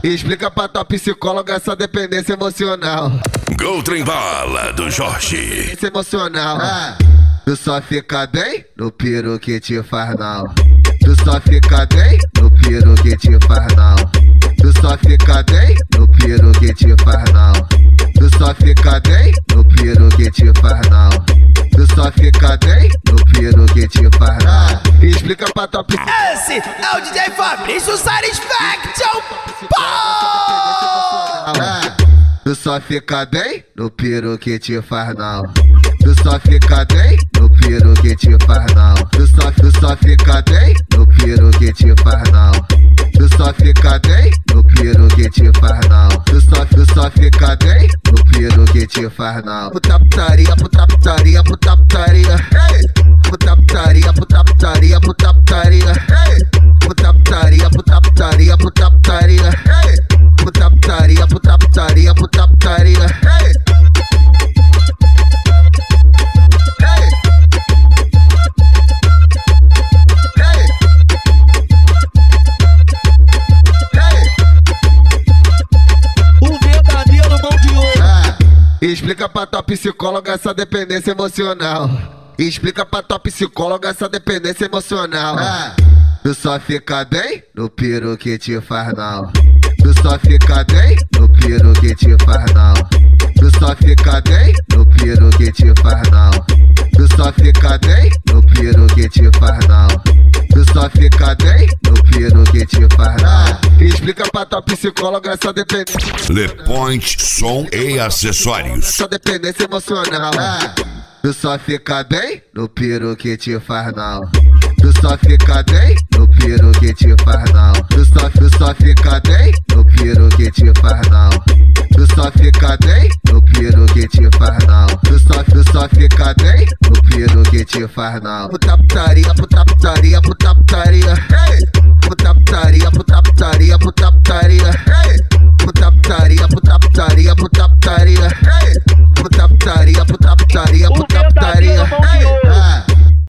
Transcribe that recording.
Explica pra tua psicóloga essa dependência emocional. Gol Trem Bala do Jorge. Dependência emocional. Tu só fica bem no piro que te faz não. Tu só fica bem no piro que te faz não. Tu só fica bem no piro que te faz não. Tu só fica bem no piro que te faz não. Tu só fica bem no piro que te faz não. Explica pra tua psicóloga. Esse é o DJ Fabrício Satisfaction. Tu só fica bem no piro que te faz não. Tu só fica bem no piro que te faz não. Tu só fica bem no piro que te faz não. Tu só fica bem no piro que te faz não. Tu só fica bem no piro que te faz não. Puta putaria, puta putaria, puta putaria. Puta putaria, puta putaria, puta putaria. Puta putaria, puta putaria, puta putaria. Puta putaria, puta putaria, puta putaria. Explica pra tua psicóloga essa dependência emocional. Explica pra tua psicóloga essa dependência emocional. Tu só fica bem no piro que te faz não. Tu só fica bem no piro que te faz não. Tu só fica bem no piro que te faz não. Tu só fica bem no piro que te faz não. Tu só fica bem no piro que te faz não. Explica pra tua psicóloga essa dependência. Le Point Som e Acessórios. Essa dependência emocional. Tu só fica bem no piro que te faz não. Tu só fica bem no piro que te faz não. Tu só fica bem no piro que te faz não. Tu só fica bem no piro que te faz não. Tu só fica bem no piro que te faz não. Puta putaria, puta putaria, puta putaria.